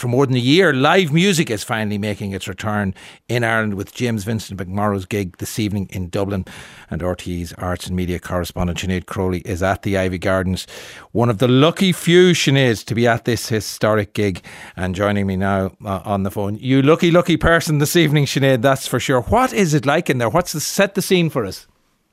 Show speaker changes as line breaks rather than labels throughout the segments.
after more than a year, live music is finally making its return in Ireland with James Vincent McMorrow's gig this evening in Dublin. And RTÉ's arts and media correspondent Sinead Crowley is at the Ivy Gardens, one of the lucky few, Sinead, to be at this historic gig. And joining me now on the phone, you lucky person this evening, Sinead, that's for sure. What is it like in there? Set the scene for us?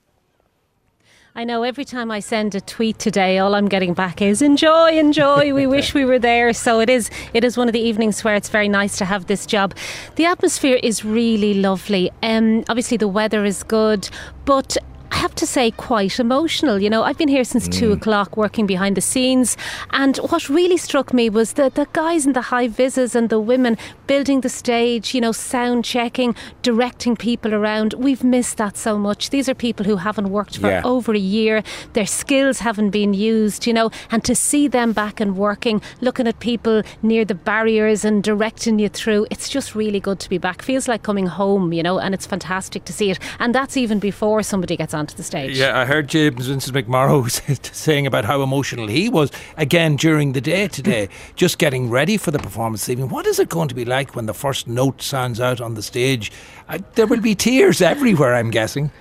I know every time I send a tweet today, all I'm getting back is enjoy, we wish we were there. So it is one of the evenings where it's very nice to have this job. The atmosphere is really lovely. Obviously the weather is good, but I have to say quite emotional. You know, I've been here since 2 o'clock working behind the scenes, and what really struck me was the guys in the high vises and the women building the stage, you know, sound checking, directing people around. We've missed that so much. These are people who haven't worked for over a year. Their skills haven't been used, you know, and to see them back and working, looking at people near the barriers and directing you through, it's just really good to be back. Feels like coming home, you know, and it's fantastic to see it. And that's even before somebody gets onto the stage.
Yeah, I heard James Vincent McMorrow saying about how emotional he was again during the day today, just getting ready for the performance this evening. What is it going to be like when the first note sounds out on the stage? There will be tears everywhere, I'm guessing.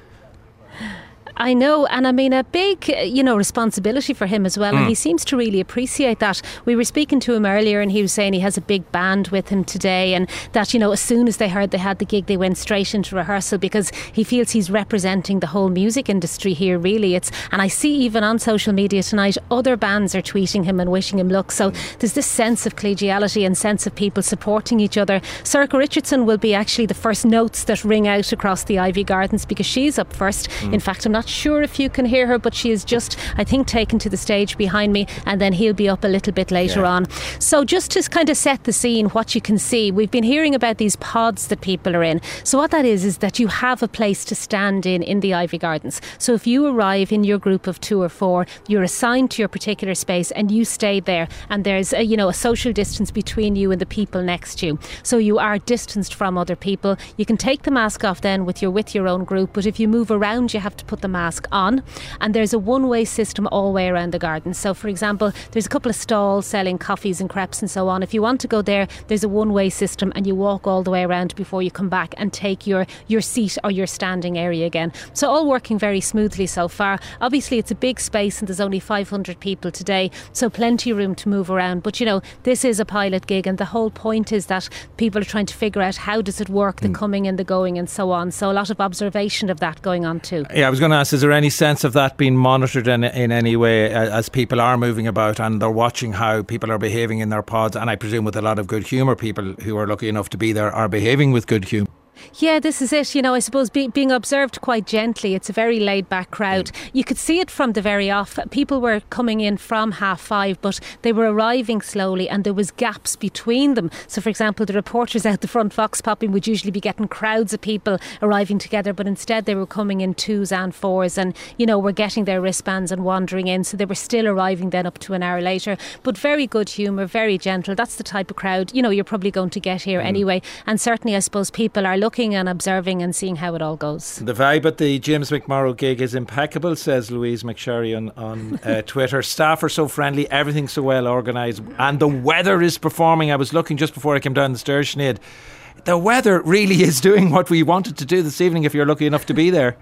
I know, and I mean a big, responsibility for him as well, and he seems to really appreciate that. We were speaking to him earlier and he was saying he has a big band with him today, and that, you know, as soon as they heard they had the gig, they went straight into rehearsal because he feels he's representing the whole music industry here, really. And I see even on social media tonight, other bands are tweeting him and wishing him luck. So there's this sense of collegiality and sense of people supporting each other. Sorcha Richardson will be actually the first notes that ring out across the Ivy Gardens because she's up first. In fact, I'm not sure if you can hear her, but she is just, I think, taken to the stage behind me, and then he'll be up a little bit later on. So just to kind of set the scene, what you can see, we've been hearing about these pods that people are in. So what that is that you have a place to stand in the Ivy Gardens. So if you arrive in your group of 2 or 4, you're assigned to your particular space and you stay there, and there's a social distance between you and the people next to you. So you are distanced from other people. You can take the mask off then with your own group, but if you move around, you have to put the mask on, and there's a one-way system all the way around the garden. So for example, there's a couple of stalls selling coffees and crepes and so on. If you want to go there, there's a one-way system and you walk all the way around before you come back and take your seat or your standing area again. So all working very smoothly so far. Obviously it's a big space and there's only 500 people today, so plenty of room to move around, but you know, this is a pilot gig and the whole point is that people are trying to figure out how does it work, the coming and the going and so on. So a lot of observation of that going on too.
Yeah, I was going to ask, is there any sense of that being monitored in any way as people are moving about and they're watching how people are behaving in their pods? And I presume with a lot of good humour, people who are lucky enough to be there are behaving with good humour.
Yeah, this is it. You know, I suppose being observed quite gently. It's a very laid-back crowd. You could see it from the very off. People were coming in from 5:30, but they were arriving slowly and there was gaps between them. So, for example, the reporters out the front Vox Popping would usually be getting crowds of people arriving together, but instead they were coming in 2s and 4s and, you know, were getting their wristbands and wandering in. So they were still arriving then up to an hour later. But very good humour, very gentle. That's the type of crowd, you know, you're probably going to get here anyway. And certainly, I suppose, people are looking and observing and seeing how it all goes.
The vibe at the James McMorrow gig is impeccable, says Louise McSherry on Twitter. Staff are so friendly, everything's so well organised, and the weather is performing. I was looking just before I came down the stairs, Sinead. The weather really is doing what we wanted to do this evening if you're lucky enough to be there.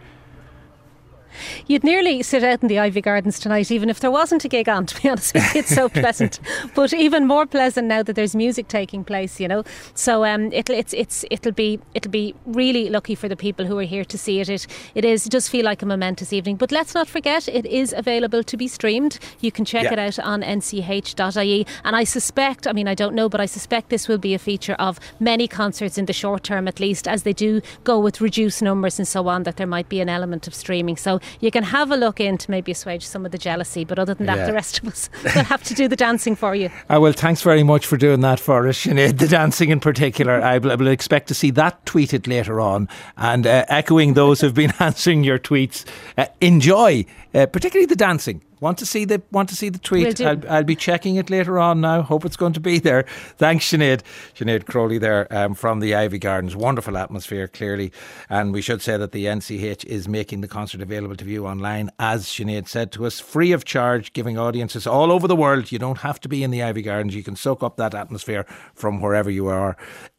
You'd nearly sit out in the Ivy Gardens tonight, even if there wasn't a gig on, to be honest with you. It's so pleasant. But even more pleasant now that there's music taking place, you know. So it'll be really lucky for the people who are here to see it. It does feel like a momentous evening. But let's not forget, it is available to be streamed. You can check it out on nch.ie. And I suspect, I mean, I don't know, but I suspect this will be a feature of many concerts in the short term, at least, as they do go with reduced numbers and so on, that there might be an element of streaming. So you can have a look in to maybe assuage some of the jealousy, but other than that, the rest of us will have to do the dancing for you.
Well, thanks very much for doing that for us, Sinead. The dancing in particular, I will expect to see that tweeted later on. And echoing those who've been answering your tweets, enjoy particularly the dancing Want to see the tweet?
Will do.
I'll be checking it later on now. Hope it's going to be there. Thanks, Sinead. Sinead Crowley there from the Ivy Gardens. Wonderful atmosphere, clearly. And we should say that the NCH is making the concert available to view online, as Sinead said to us, free of charge, giving audiences all over the world. You don't have to be in the Ivy Gardens. You can soak up that atmosphere from wherever you are.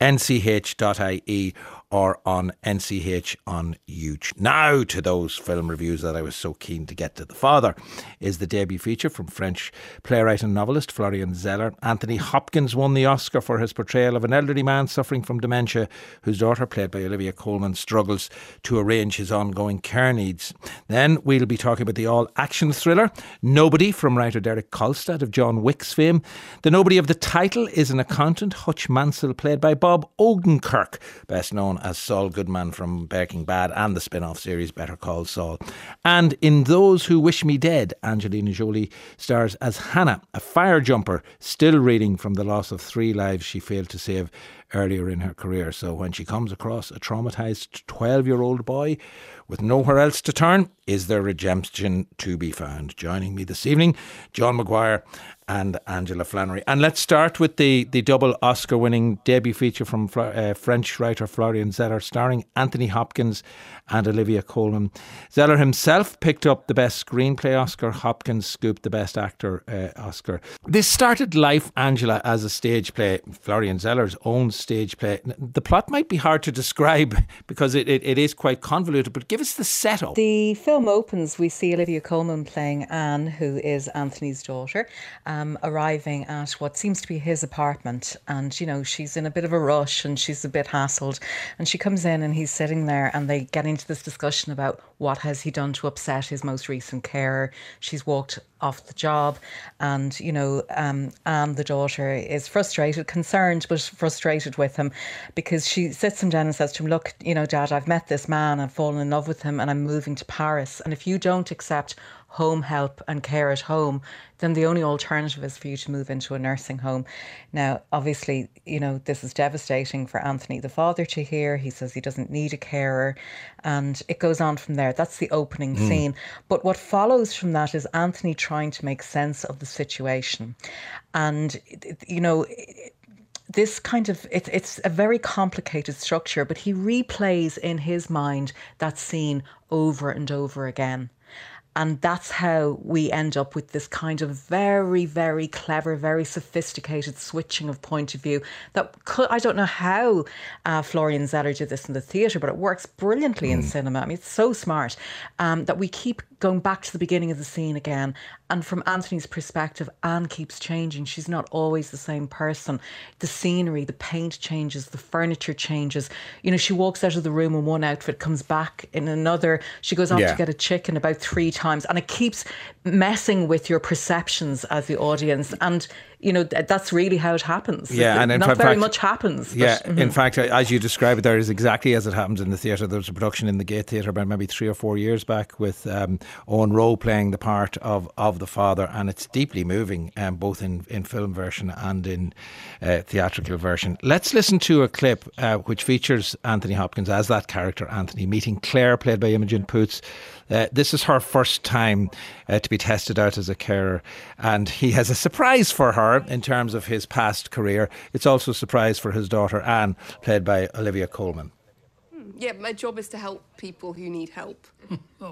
nch.ie or on NCH on YouTube. Now to those film reviews that I was so keen to get to. The Father is the debut feature from French playwright and novelist Florian Zeller. Anthony Hopkins won the Oscar for his portrayal of an elderly man suffering from dementia whose daughter, played by Olivia Colman, struggles to arrange his ongoing care needs. Then we'll be talking about the all-action thriller Nobody from writer Derek Kolstad of John Wick's fame. The nobody of the title is an accountant, Hutch Mansell, played by Bob Odenkirk, best known as Saul Goodman from Breaking Bad and the spin-off series Better Call Saul. And in Those Who Wish Me Dead, Angelina Jolie stars as Hannah, a fire jumper still reeling from the loss of 3 lives she failed to save earlier in her career. So when she comes across a traumatised 12-year-old boy with nowhere else to turn, is there redemption to be found? Joining me this evening, John Maguire and Angela Flannery. And let's start with the double Oscar-winning debut feature from French writer Florian Zeller, starring Anthony Hopkins and Olivia Colman. Zeller himself picked up the Best Screenplay Oscar. Hopkins scooped the Best Actor Oscar. This started life, Angela, as a stage play, Florian Zeller's own stage play. The plot might be hard to describe because it is quite convoluted, but give us the setup.
The film opens, we see Olivia Colman playing Anne, who is Anthony's daughter, arriving at what seems to be his apartment. And, you know, she's in a bit of a rush and she's a bit hassled. And she comes in and he's sitting there and they get into this discussion about what has he done to upset his most recent carer. She's walked off the job and, you know, Anne, the daughter, is frustrated, concerned, but frustrated with him because she sits him down and says to him, look, you know, Dad, I've met this man, I've fallen in love with him and I'm moving to Paris. And if you don't accept home help and care at home, then the only alternative is for you to move into a nursing home. Now, obviously, you know, this is devastating for Anthony, the father, to hear. He says he doesn't need a carer. And it goes on from there. That's the opening scene. But what follows from that is Anthony trying to make sense of the situation. And, you know, this kind of, it's a very complicated structure, but he replays in his mind that scene over and over again. And that's how we end up with this kind of very, very clever, very sophisticated switching of point of view. I don't know how Florian Zeller did this in the theatre, but it works brilliantly in cinema. I mean, it's so smart that we keep going back to the beginning of the scene again. And from Anthony's perspective, Anne keeps changing. She's not always the same person. The scenery, the paint changes, the furniture changes. You know, she walks out of the room in one outfit, comes back in another. She goes off to get a chicken about 3 times. And it keeps messing with your perceptions as the audience. And, you know, that's really how it happens.
Yeah, and in
not
fact,
very much happens.
Yeah, in fact, as you describe it, there is exactly as it happens in the theatre. There was a production in the Gate Theatre about maybe 3 or 4 years back with Owen Rowe playing the part of the father, and it's deeply moving, both in film version and in theatrical version. Let's listen to a clip which features Anthony Hopkins as that character, Anthony, meeting Claire, played by Imogen Poots. This is her first time to be tested out as a carer, and he has a surprise for her in terms of his past career. It's also a surprise for his daughter Anne, played by Olivia Colman.
Yeah, my job is to help people who need help.
Oh.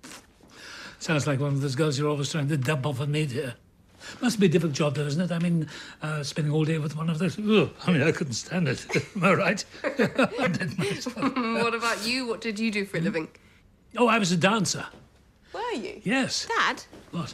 Sounds like one of those girls you're always trying to dump off a maid here. Must be a difficult job, though, isn't it? I mean, spending all day with one of those. I couldn't stand it. Am I right? I did myself.
What about you? What did you do for a living?
Oh, I was a dancer.
Were you?
Yes.
Dad,
What?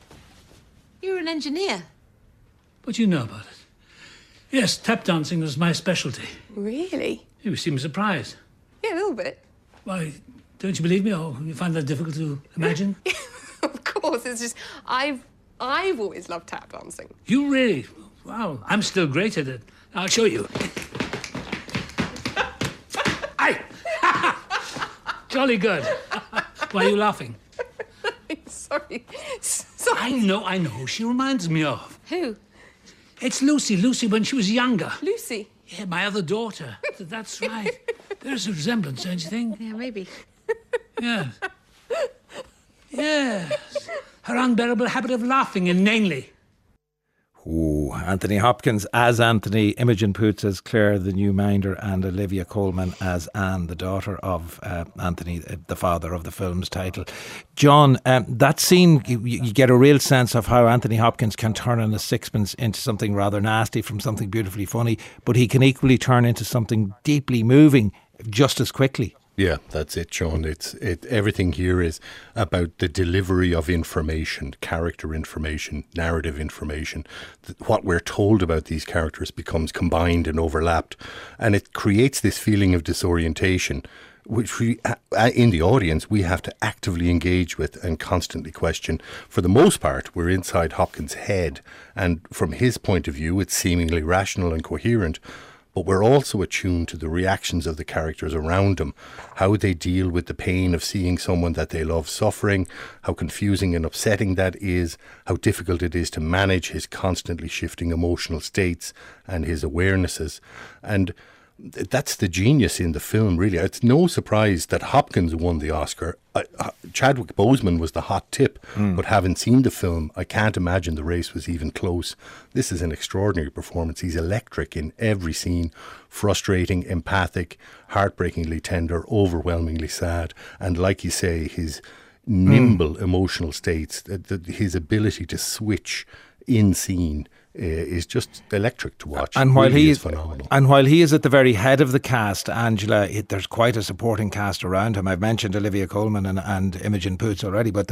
you're an engineer.
What do you know about it? Yes, tap dancing was my specialty.
Really?
You seem surprised.
Yeah, a little bit.
Why, don't you believe me, or you find that difficult to imagine?
Of course, it's just I've always loved tap dancing.
You really? Wow, I'm still great at it. I'll show you. Aye! Jolly good. Why are you laughing?
Sorry.
I know. She reminds me of.
Who?
It's Lucy when she was younger.
Lucy.
Yeah, my other daughter. That's right. There's a resemblance, don't you think?
Yeah, maybe.
Yeah. Yes. her unbearable habit of laughing inanely.
Ooh, Anthony Hopkins as Anthony, Imogen Poots as Claire the new minder, and Olivia Colman as Anne, the daughter of Anthony, the father of the film's title. John, that scene, you get a real sense of how Anthony Hopkins can turn in a sixpence into something rather nasty from something beautifully funny, but he can equally turn into something deeply moving just as quickly.
Yeah, that's it, Sean. Everything here is about the delivery of information, character information, narrative information. What we're told about these characters becomes combined and overlapped, and it creates this feeling of disorientation, which we, in the audience, we have to actively engage with and constantly question. For the most part, we're inside Hopkins' head, and from his point of view, it's seemingly rational and coherent. But we're also attuned to the reactions of the characters around him, how they deal with the pain of seeing someone that they love suffering, how confusing and upsetting that is, how difficult it is to manage his constantly shifting emotional states and his awarenesses. And that's the genius in the film, really. It's no surprise that Hopkins won the Oscar. Chadwick Boseman was the hot tip, but having seen the film, I can't imagine the race was even close. This is an extraordinary performance. He's electric in every scene, frustrating, empathic, heartbreakingly tender, overwhelmingly sad, and like you say, his nimble emotional states, his ability to switch in scene is just electric to watch.
And while
really is phenomenal.
And while he is at the very head of the cast, Angela, there's quite a supporting cast around him. I've mentioned Olivia Colman and Imogen Poots already, but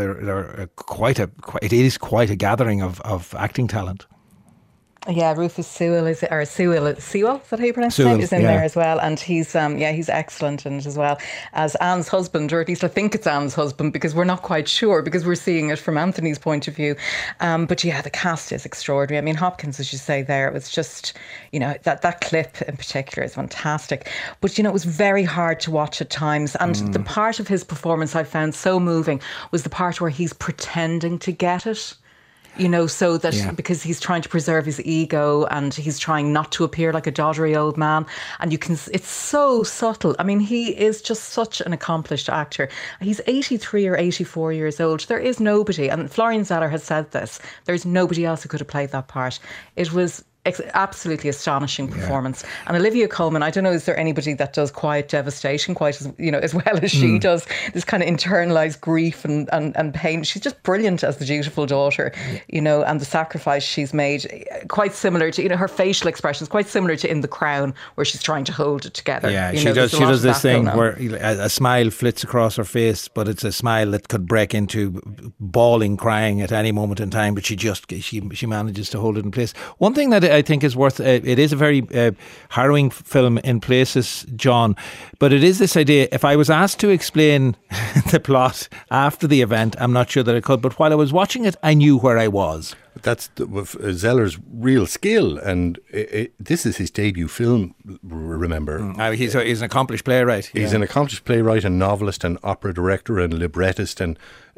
it is quite a gathering of acting talent.
Yeah, Rufus Sewell is that how you pronounce his
Sewell,
name? Is in
yeah.
there as well, and he's excellent in it as well as Anne's husband, or at least I think it's Anne's husband because we're not quite sure because we're seeing it from Anthony's point of view. But yeah, the cast is extraordinary. I mean, Hopkins, as you say there, it was just that clip in particular is fantastic. But it was very hard to watch at times, and the part of his performance I found so moving was the part where he's pretending to get it. So that because he's trying to preserve his ego and he's trying not to appear like a doddery old man. And it's so subtle. I mean, he is just such an accomplished actor. He's 83 or 84 years old. There is nobody, and Florian Zeller has said this, there's nobody else who could have played that part. It was absolutely astonishing performance. And Olivia Colman, I don't know, is there anybody that does quiet devastation quite as well as she does, this kind of internalized grief and pain. She's just brilliant as the dutiful daughter, and the sacrifice she's made, quite similar to her facial expressions, quite similar to in The Crown, where she's trying to hold it together.
Yeah, she does this thing where a smile flits across her face, but it's a smile that could break into bawling, crying at any moment in time, but she manages to hold it in place. One thing that I think is worth, it is a very harrowing film in places, John, but it is this idea, if I was asked to explain the plot after the event, I'm not sure that I could, but while I was watching it, I knew where I was.
That's Zeller's real skill, and this is his debut film, remember.
He's an accomplished playwright.
He's an accomplished playwright and novelist and opera director and librettist, and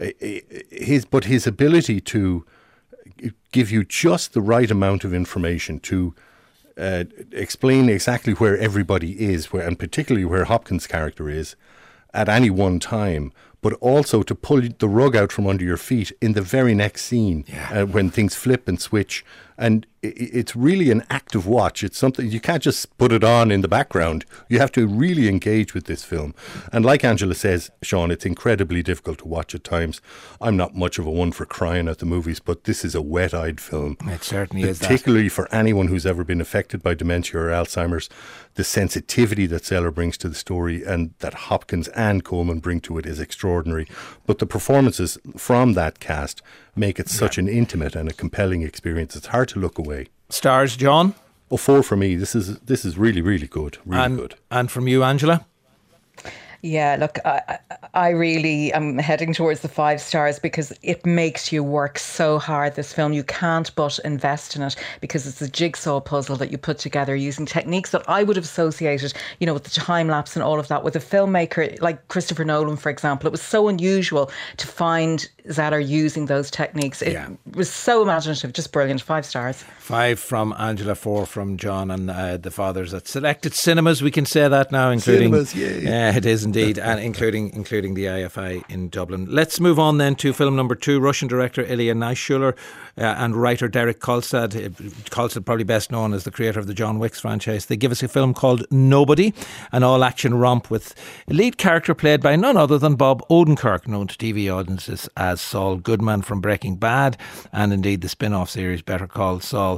his ability to give you just the right amount of information to explain exactly where everybody is, and particularly where Hopkins' character is at any one time, but also to pull the rug out from under your feet in the very next scene when things flip and switch. And it's really an active watch. It's something you can't just put it on in the background. You have to really engage with this film. And like Angela says, Sean, it's incredibly difficult to watch at times. I'm not much of a one for crying at the movies, but this is a wet-eyed film.
It certainly is.
Particularly for anyone who's ever been affected by dementia or Alzheimer's, the sensitivity that Zeller brings to the story and that Hopkins and Coleman bring to it is extraordinary. But the performances from that cast make it such an intimate and a compelling experience. It's hard to look away.
Stars, John?
4 for me. This is really, really good. Really good.
And from you, Angela?
Yeah, look, I really am heading towards the 5 stars because it makes you work so hard, this film. You can't but invest in it because it's a jigsaw puzzle that you put together using techniques that I would have associated, with the time lapse and all of that with a filmmaker like Christopher Nolan, for example. It was so unusual to find that are using those techniques. It was so imaginative, just brilliant. 5 stars.
5 from Angela, 4 from John, and the fathers at Selected Cinemas. We can say that now, including
Cinemas, yeah.
It is indeed, and including the IFI in Dublin. Let's move on then to film number 2. Russian director Ilya Naishuller and writer Derek Kolstad. Kolstad, probably best known as the creator of the John Wick's franchise. They give us a film called Nobody, an all-action romp with a lead character played by none other than Bob Odenkirk, known to TV audiences as Saul Goodman from Breaking Bad, and indeed the spin-off series Better Call Saul.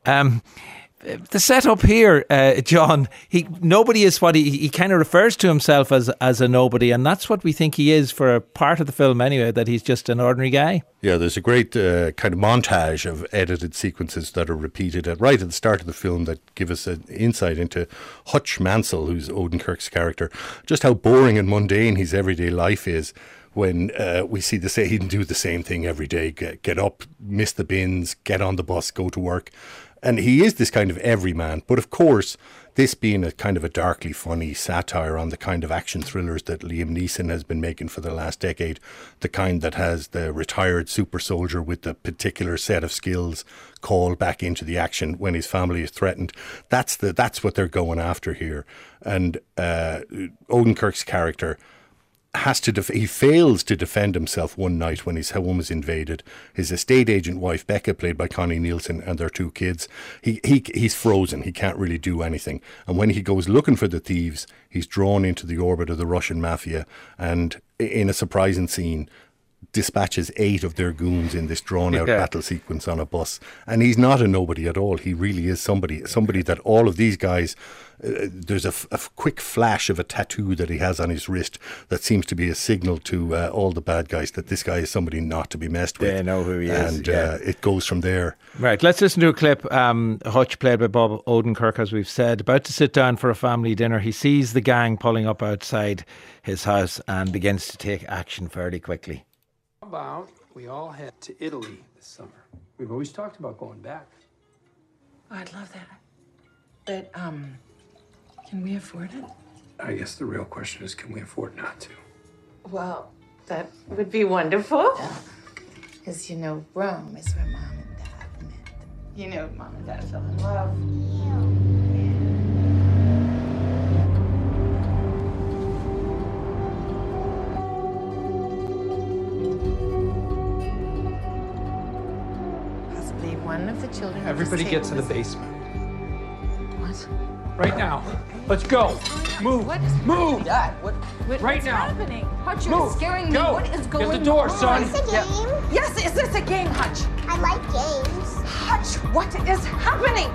The setup here, John, nobody is what he kind of refers to himself as a nobody, and that's what we think he is for a part of the film anyway, that he's just an ordinary guy.
Yeah, there's a great kind of montage of edited sequences that are repeated right at the start of the film that give us an insight into Hutch Mansell, who's Odenkirk's character, just how boring and mundane his everyday life is. When we see he can do the same thing every day, get up, miss the bins, get on the bus, go to work. And he is this kind of everyman. But of course, this being a kind of a darkly funny satire on the kind of action thrillers that Liam Neeson has been making for the last decade, the kind that has the retired super soldier with the particular set of skills called back into the action when his family is threatened. That's what they're going after here. And Odenkirk's character he fails to defend himself one night when his home is invaded. His estate agent wife Becca, played by Connie Nielsen, and their 2 kids, he's frozen. He can't really do anything. And when he goes looking for the thieves, he's drawn into the orbit of the Russian mafia, and in a surprising scene dispatches 8 of their goons in this drawn-out battle sequence on a bus. And he's not a nobody at all. He really is somebody that all of these guys... there's a quick flash of a tattoo that he has on his wrist that seems to be a signal to all the bad guys that this guy is somebody not to be messed with.
They know who he is.
And it goes from there.
Right, let's listen to a clip. Hutch, played by Bob Odenkirk, as we've said, about to sit down for a family dinner. He sees the gang pulling up outside his house and begins to take action fairly quickly.
How about we all head to Italy this summer? We've always talked about going back.
Oh, I'd love that. But, can we afford it?
I guess the real question is, can we afford not to?
Well, that would be wonderful. Because, Rome is where Mom and Dad met. Mom and Dad fell in love. Possibly one of the children...
Everybody get to the basement.
What?
Right now. Let's go. Move. Move.
Dad, what
right now.
Happening? Hutch,
you're
scaring me.
Go.
What is going on?
Get the door, son.
Is this a game?
Yes, is this a game, Hutch?
I like games.
Hutch, what is happening?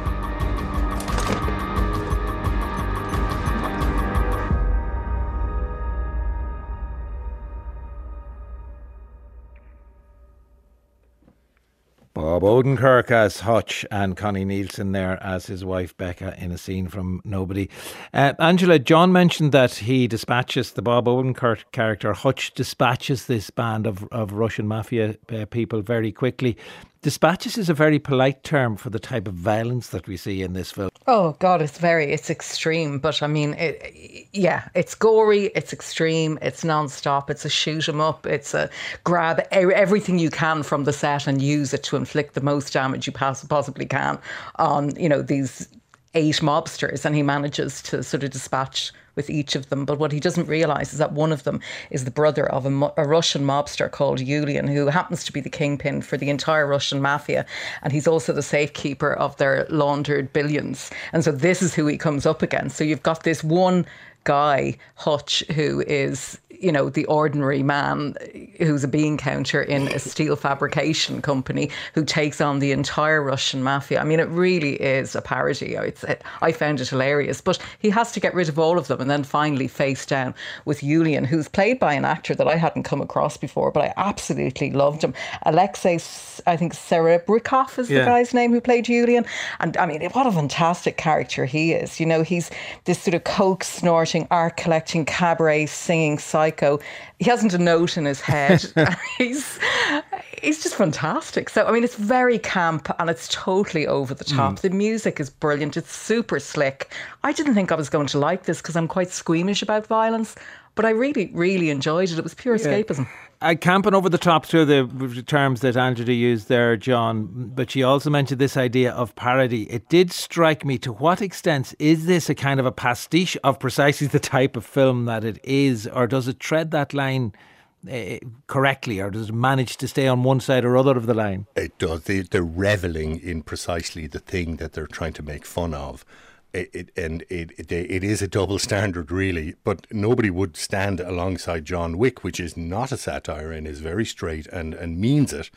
Bob Odenkirk as Hutch and Connie Nielsen there as his wife Becca in a scene from Nobody. Angela, John mentioned that he dispatches, the Bob Odenkirk character, Hutch dispatches this band of Russian mafia people very quickly. Dispatches is a very polite term for the type of violence that we see in this film.
Oh God, it's extreme, but I mean, it's gory, it's extreme, it's non-stop, it's a shoot 'em up, it's a grab everything you can from the set and use it to inflict the most damage you possibly can on, these 8 mobsters, and he manages to sort of dispatch with each of them. But what he doesn't realise is that one of them is the brother of a Russian mobster called Yulian, who happens to be the kingpin for the entire Russian mafia. And he's also the safekeeper of their laundered billions. And so this is who he comes up against. So you've got this one guy, Hutch, who is, the ordinary man who's a bean counter in a steel fabrication company who takes on the entire Russian mafia. I mean, it really is a parody. I found it hilarious. But he has to get rid of all of them and then finally face down with Yulian, who's played by an actor that I hadn't come across before, but I absolutely loved him. Alexei, I think Serebrikov is the guy's name who played Yulian. And I mean, what a fantastic character he is. He's this sort of coke snorting, art collecting, cabaret singing psycho. He hasn't a note in his head. He's just fantastic. So, I mean, it's very camp and it's totally over the top. The music is brilliant. It's super slick. I didn't think I was going to like this because I'm quite squeamish about violence, but I really, really enjoyed it. It was pure escapism.
camp and over the top through the terms that Angela used there, John, but she also mentioned this idea of parody. It did strike me, to what extent is this a kind of a pastiche of precisely the type of film that it is, or does it tread that line correctly, or does it manage to stay on one side or other of the line?
It does. They're reveling in precisely the thing that they're trying to make fun of. It is a double standard, really, but nobody would stand alongside John Wick, which is not a satire and is very straight and means it.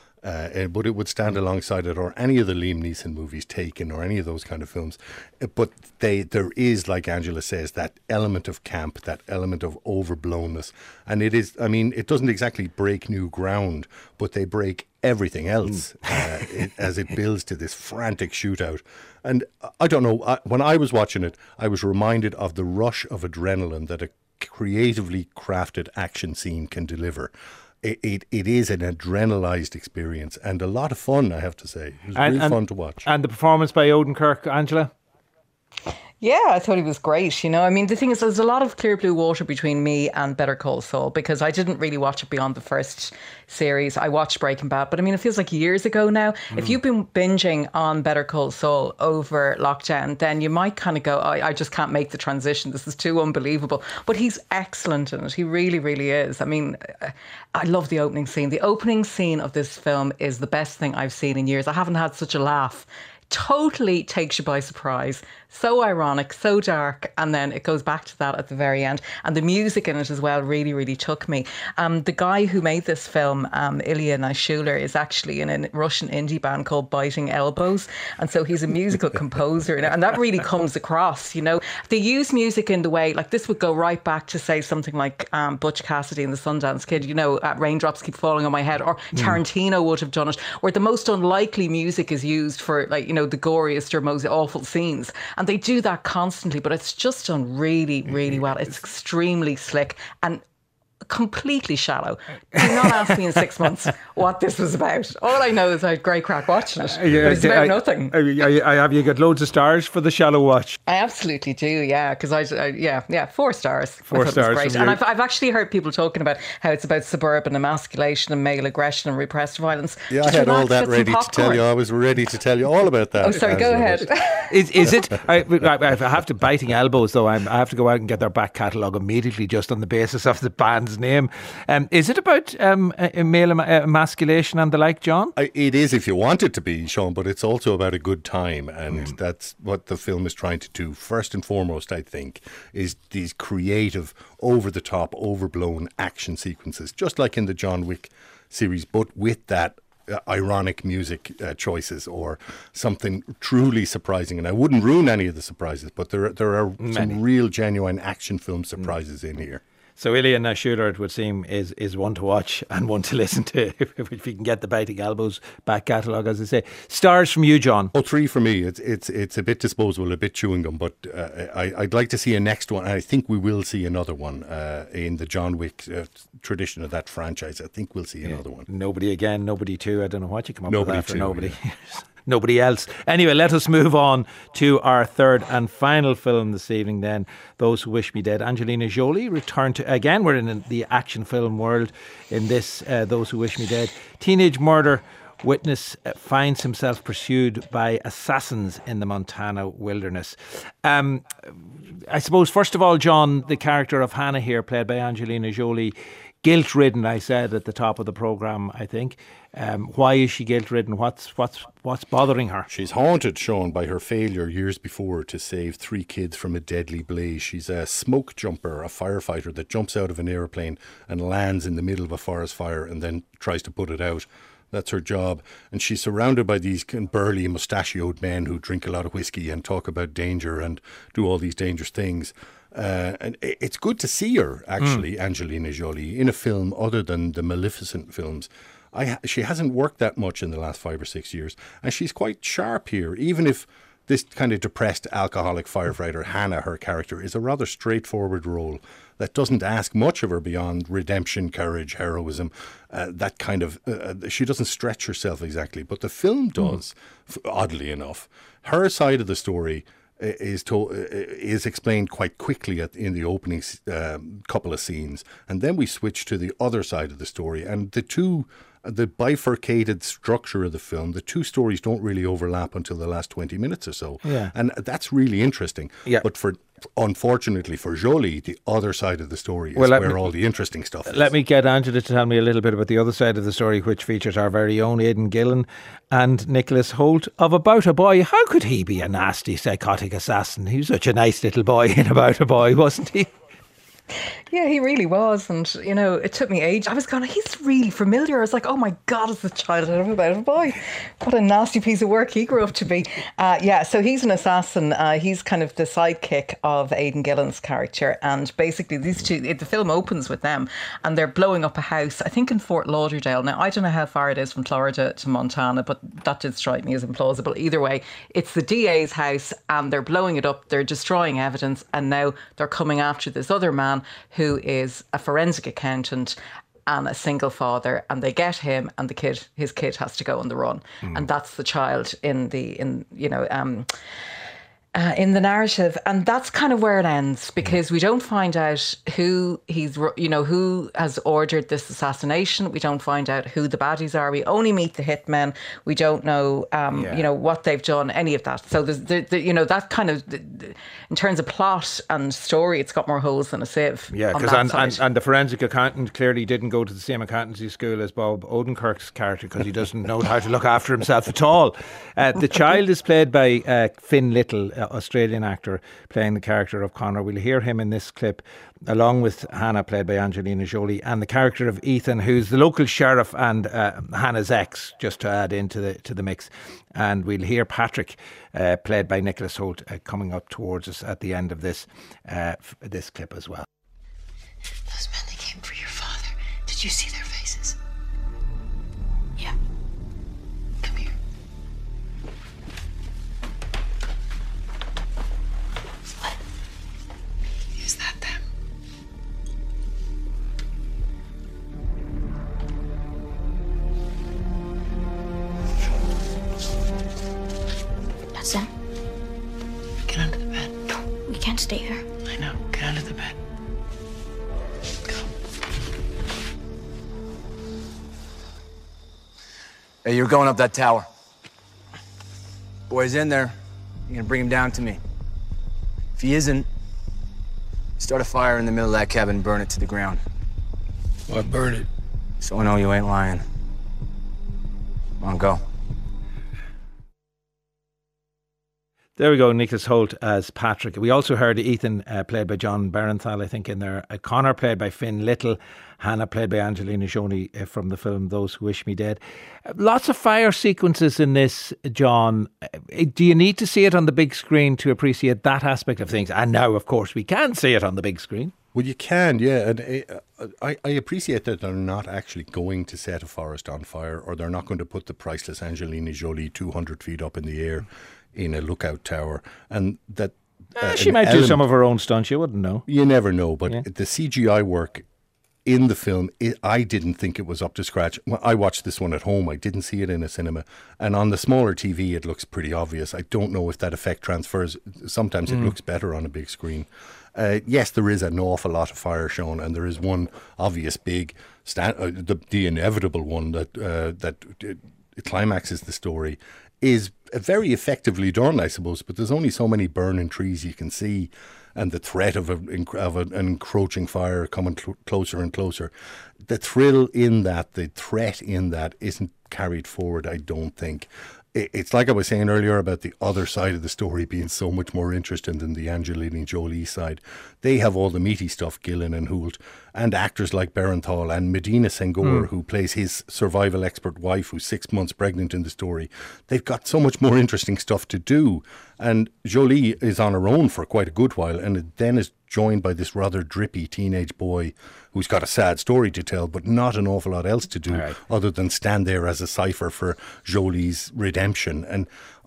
But it would stand alongside it, or any of the Liam Neeson movies, Taken, or any of those kind of films. But there is, like Angela says, that element of camp, that element of overblownness. And it is, I mean, it doesn't exactly break new ground, but they break everything else as it builds to this frantic shootout. And I don't know, when I was watching it, I was reminded of the rush of adrenaline that a creatively crafted action scene can deliver. It is an adrenalized experience and a lot of fun, I have to say. It was really fun to watch.
And the performance by Odenkirk, Angela?
Yeah, I thought he was great. You know, I mean, the thing is, there's a lot of clear blue water between me and Better Call Saul, because I didn't really watch it beyond the first series. I watched Breaking Bad, but I mean, it feels like years ago now. If you've been binging on Better Call Saul over lockdown, then you might kind of go, I just can't make the transition. This is too unbelievable. But he's excellent in it. He really, really is. I mean, I love the opening scene. The opening scene of this film is the best thing I've seen in years. I haven't had such a laugh. Totally takes you by surprise. So ironic, so dark, and then it goes back to that at the very end. And the music in it as well really, really took me. The guy who made this film, Ilya Naishuller, is actually in a Russian indie band called Biting Elbows. And so he's a musical composer. And that really comes across, you know. They use music in the way, like this would go right back to, say, something like Butch Cassidy and the Sundance Kid, you know, Raindrops Keep Falling on My Head, or Tarantino would have done it, where the most unlikely music is used for, like, you know, the goriest or most awful scenes. And they do that constantly, but it's just done really, really well. It's extremely slick and completely shallow. Do not ask me in 6 months what this was about. All I know is I had great crack watching it. But it's about nothing.
Have you got loads of stars for the shallow watch?
I absolutely do, yeah. Because 4 stars.
4 stars.
Great. And I've actually heard people talking about how it's about suburban emasculation and male aggression and repressed violence.
Yeah, I had all that ready to tell you. I was ready to tell you all about that.
Oh, sorry, go ahead.
Is it? I have to Biting Elbows, though. I have to go out and get their back catalogue immediately, just on the basis of the band's name. Is it about male emasculation and the like, John?
It is, if you want it to be, Sean, but it's also about a good time, and that's what the film is trying to do. First and foremost, I think, is these creative, over-the-top, overblown action sequences, just like in the John Wick series, but with that ironic music choices or something truly surprising. And I wouldn't ruin any of the surprises, but there are some real genuine action film surprises in here.
So Ilya Naishuller, it would seem, is one to watch and one to listen to if you can get the Biting Elbows back catalogue, as I say. Stars from you, John?
3 for me. It's a bit disposable, a bit chewing gum, but I'd like to see a next one. And I think we will see another one in the John Wick tradition of that franchise. I think we'll see another one.
Nobody again, Nobody 2. I don't know what you come up with that for Nobody.
Yeah.
Nobody else. Anyway, let us move on to our third and final film this evening then, Those Who Wish Me Dead. Angelina Jolie returned to, again, we're in the action film world in this, Those Who Wish Me Dead. Teenage murder witness finds himself pursued by assassins in the Montana wilderness. I suppose, first of all, John, the character of Hannah here, played by Angelina Jolie, guilt-ridden, I said at the top of the programme, I think. Why is she guilt-ridden? What's bothering her?
She's haunted, Sean, by her failure years before to save 3 kids from a deadly blaze. She's a smoke jumper, a firefighter that jumps out of an aeroplane and lands in the middle of a forest fire and then tries to put it out. That's her job. And she's surrounded by these burly, mustachioed men who drink a lot of whiskey and talk about danger and do all these dangerous things. And it's good to see her, actually, Angelina Jolie, in a film other than the Maleficent films. She hasn't worked that much in the last 5 or 6 years, and she's quite sharp here, even if this kind of depressed alcoholic firefighter, Hannah, her character, is a rather straightforward role that doesn't ask much of her beyond redemption, courage, heroism, that kind of... she doesn't stretch herself exactly, but the film does, oddly enough. Her side of the story is explained quite quickly in the opening couple of scenes, and then we switch to the other side of the story, and the bifurcated structure of the film, the two stories don't really overlap until the last 20 minutes or so.
Yeah.
And that's really interesting.
Yeah.
But unfortunately for Jolie, the other side of the story is where all the interesting stuff is.
Let me get Angela to tell me a little bit about the other side of the story, which features our very own Aidan Gillen and Nicholas Hoult of About a Boy. How could he be a nasty, psychotic assassin? He was such a nice little boy in About a Boy, wasn't he?
Yeah, he really was. And, you know, it took me age. I was going, he's really familiar. I was like, oh my God, it's the childhood of About a Boy. What a nasty piece of work he grew up to be. So he's an assassin. He's kind of the sidekick of Aidan Gillen's character. And basically these two, the film opens with them and they're blowing up a house, I think in Fort Lauderdale. Now, I don't know how far it is from Florida to Montana, but that did strike me as implausible. Either way, it's the DA's house and they're blowing it up. They're destroying evidence. And now they're coming after this other man who is a forensic accountant and a single father, and they get him, and his kid has to go on the run, and that's the child in the narrative, and that's kind of where it ends, because we don't find out who who has ordered this assassination. We don't find out who the baddies are. We only meet the hitmen. We don't know, what they've done, any of that. So there's, that kind of, in terms of plot and story, it's got more holes than a sieve.
Yeah, because and the forensic accountant clearly didn't go to the same accountancy school as Bob Odenkirk's character, because he doesn't know how to look after himself at all. The child is played by Finn Little, Australian actor playing the character of Connor. We'll hear him in this clip along with Hannah, played by Angelina Jolie, and the character of Ethan, who's the local sheriff and Hannah's ex, just to add into the mix. And we'll hear Patrick, played by Nicholas Hoult, coming up towards us at the end of this clip as well.
Those men that came for your father, did you see their faces? Yeah. Come here. What? Is that them? That's them. Get under the bed. We can't stay here. I know. Get under the bed.
Hey, you're going up that tower. Boy's in there. You're gonna bring him down to me. If he isn't, start a fire in the middle of that cabin and burn it to the ground.
Why burn it?
So I know you ain't lying. Come on, go.
There we go, Nicholas Hoult as Patrick. We also heard Ethan, played by John Barenthal, I think, in there. Connor, played by Finn Little. Hannah, played by Angelina Jolie from the film Those Who Wish Me Dead. Lots of fire sequences in this, John. Do you need to see it on the big screen to appreciate that aspect of things? And now, of course, we can see it on the big screen.
Well, you can, yeah. And I appreciate that they're not actually going to set a forest on fire, or they're not going to put the priceless Angelina Jolie 200 feet up in the air in a lookout tower, and that
she might do some of her own stunts. You wouldn't know.
You never know. But the CGI work in the film, I didn't think it was up to scratch. I watched this one at home. I didn't see it in a cinema, and on the smaller TV, it looks pretty obvious. I don't know if that effect transfers. Sometimes it looks better on a big screen. Yes, there is an awful lot of fire shown, and there is one obvious big the inevitable one that climaxes the story. Is very effectively done, I suppose, but there's only so many burning trees you can see, and the threat of an encroaching fire coming closer and closer. The thrill in that, the threat in that isn't carried forward, I don't think. It's like I was saying earlier about the other side of the story being so much more interesting than the Angelina Jolie side. They have all the meaty stuff, Gillen and Hoult, and actors like Barenthal and Medina Senghor, who plays his survival expert wife who's 6 months pregnant in the story. They've got so much more interesting stuff to do. And Jolie is on her own for quite a good while, and then is joined by this rather drippy teenage boy who's got a sad story to tell, but not an awful lot else to do other than stand there as a cipher for Jolie's redemption. And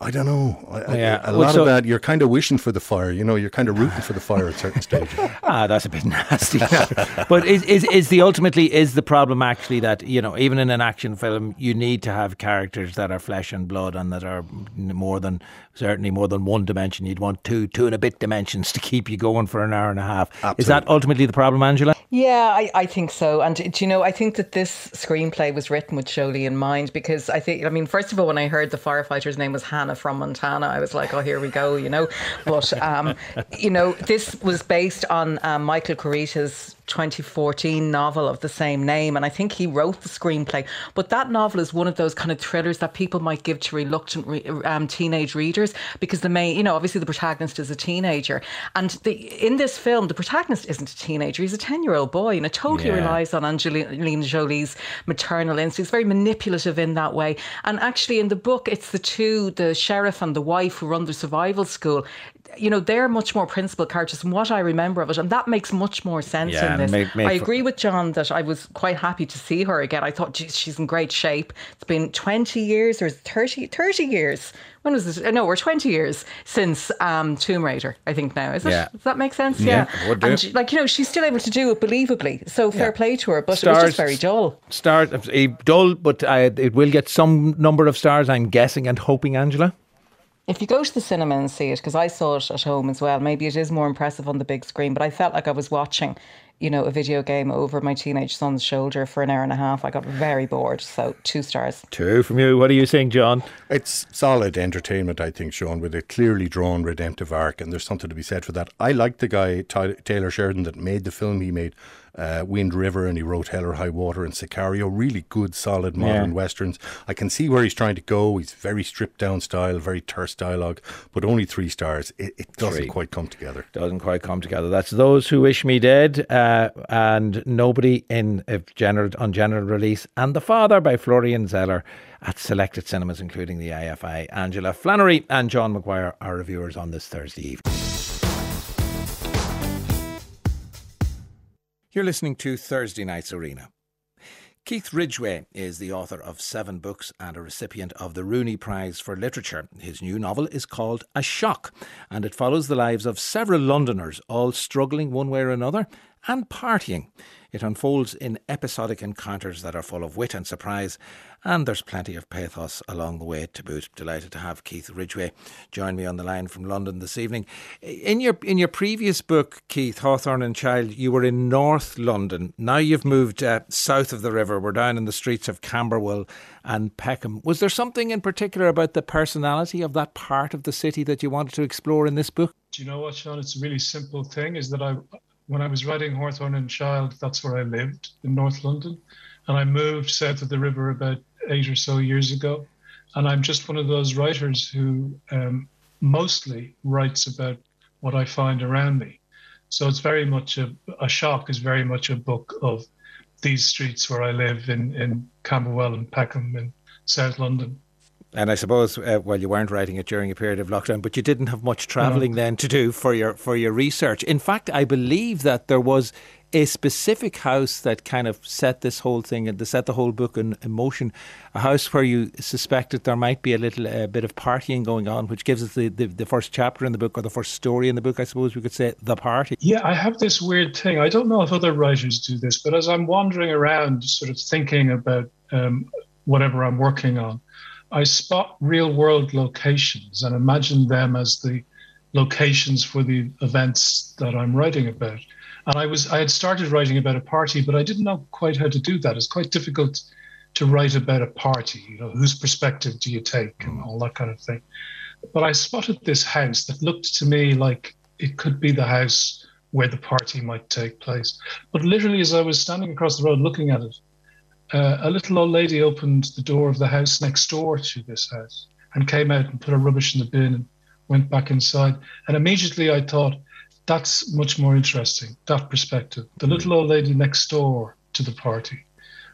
I don't know. A
Well,
lot of that, you're kind of wishing for the fire. You know, you're kind of rooting for the fire at certain stages.
That's a bit nasty. But is the problem actually that, you know, even in an action film, you need to have characters that are flesh and blood and that are certainly more than one dimension. You'd want two and a bit dimensions to keep you going for an hour and a half.
Absolutely.
Is that ultimately the problem, Angela?
Yeah, I think so. And, do you know, I think that this screenplay was written with Jolie in mind, because first of all, when I heard the firefighter's name was Hannah from Montana, I was like, oh, here we go, you know. But, you know, this was based on Michael Kurita's 2014 novel of the same name, and I think he wrote the screenplay. But that novel is one of those kind of thrillers that people might give to reluctant teenage readers, because the main, you know, obviously the protagonist is a teenager, and in this film the protagonist isn't a teenager, he's a 10-year-old boy, and it totally relies on Angelina Jolie's maternal instincts, very manipulative in that way. And actually in the book, it's the sheriff and the wife who run the survival school. You know, they're much more principal characters from what I remember of it, and that makes much more sense in this. I agree with John that I was quite happy to see her again. I thought, geez, she's in great shape. It's been 20 years or 30 years. When was this? No, we're 20 years since Tomb Raider, I think now. Is it?
Yeah.
Does that make sense?
Yeah.
And you know, she's still able to do it believably. So fair play to her, but it was just very dull.
Dull, but it will get some number of stars, I'm guessing and hoping, Angela.
If you go to the cinema and see it, because I saw it at home as well, maybe it is more impressive on the big screen, but I felt like I was watching, you know, a video game over my teenage son's shoulder for an hour and a half. I got very bored, so 2 stars.
2 from you. What are you saying, John?
It's solid entertainment, I think, Sean, with a clearly drawn redemptive arc, and there's something to be said for that. I like the guy, Taylor Sheridan, that made the film. He made Wind River, and he wrote Hell or High Water and Sicario. Really good, solid modern westerns. I can see where he's trying to go. He's very stripped down style, very terse dialogue, but only 3 stars. It doesn't quite come together.
That's Those Who Wish Me Dead, and Nobody on general release, and The Father by Florian Zeller at selected cinemas, including the IFI. Angela Flannery and John Maguire are reviewers on this Thursday evening. You're listening to Thursday Night's Arena. Keith Ridgway is the author of 7 books and a recipient of the Rooney Prize for Literature. His new novel is called A Shock, and it follows the lives of several Londoners, all struggling one way or another and partying. It unfolds in episodic encounters that are full of wit and surprise, and there's plenty of pathos along the way to boot. Delighted to have Keith Ridgway join me on the line from London this evening. In your previous book, Keith, Hawthorne and Child, you were in North London. Now you've moved south of the river. We're down in the streets of Camberwell and Peckham. Was there something in particular about the personality of that part of the city that you wanted to explore in this book?
Do you know what, Sean? It's a really simple thing, is that when I was writing Hawthorne and Child, that's where I lived, in North London. And I moved south of the river about 8 or so years ago. And I'm just one of those writers who mostly writes about what I find around me. So it's very much A Shock is very much a book of these streets where I live in Camberwell and Peckham in South London. And
I suppose, you weren't writing it during a period of lockdown, but you didn't have much travelling then to do for your research. In fact, I believe that there was a specific house that kind of set this whole thing and set the whole book in motion. A house where you suspected there might be a little bit of partying going on, which gives us the first chapter in the book, or the first story in the book, I suppose we could say, The Party.
Yeah, I have this weird thing. I don't know if other writers do this, but as I'm wandering around sort of thinking about whatever I'm working on, I spot real-world locations and imagine them as the locations for the events that I'm writing about. And I had started writing about a party, but I didn't know quite how to do that. It's quite difficult to write about a party, you know, whose perspective do you take and all that kind of thing. But I spotted this house that looked to me like it could be the house where the party might take place. But literally, as I was standing across the road looking at it, a little old lady opened the door of the house next door to this house and came out and put her rubbish in the bin and went back inside. And immediately I thought, that's much more interesting, that perspective. The little old lady next door to the party.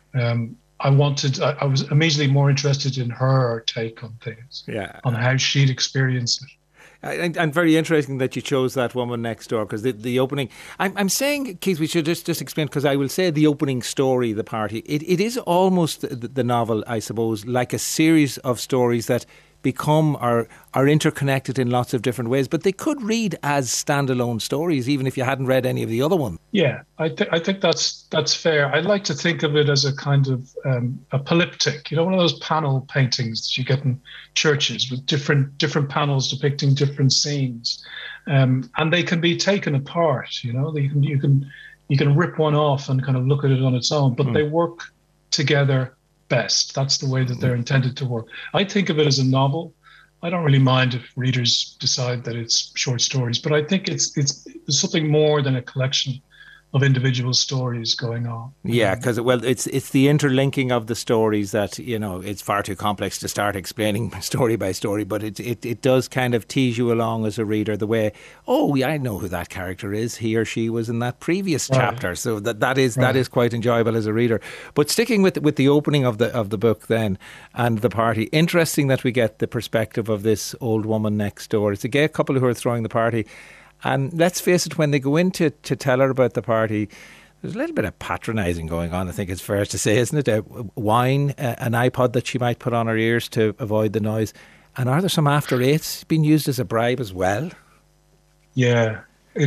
I was immediately more interested in her take on things, on how she'd experienced it.
And very interesting that you chose that woman next door, because the opening, I'm saying, Keith, we should just explain, because I will say the opening story, The Party, it is almost the novel, I suppose, like a series of stories that become or are interconnected in lots of different ways, but they could read as standalone stories, even if you hadn't read any of the other ones.
Yeah, I think that's fair. I like to think of it as a kind of a polyptych, one of those panel paintings that you get in churches with different panels depicting different scenes, and they can be taken apart. You can rip one off and kind of look at it on its own, but they work together best. That's the way that they're intended to work. I think of it as a novel. I don't really mind if readers decide that it's short stories, but I think it's something more than a collection of individual stories going on.
Yeah, because it's the interlinking of the stories that it's far too complex to start explaining story by story, but it does kind of tease you along as a reader the way, I know who that character is. He or she was in that previous chapter, so that is quite enjoyable as a reader. But sticking with the opening of the book then and the party, interesting that we get the perspective of this old woman next door. It's a gay couple who are throwing the party. And let's face it, when they go in to tell her about the party, there's a little bit of patronising going on, I think it's fair to say, isn't it? Wine, an iPod that she might put on her ears to avoid the noise. And are there some after eights being used as a bribe as well?
Yeah, I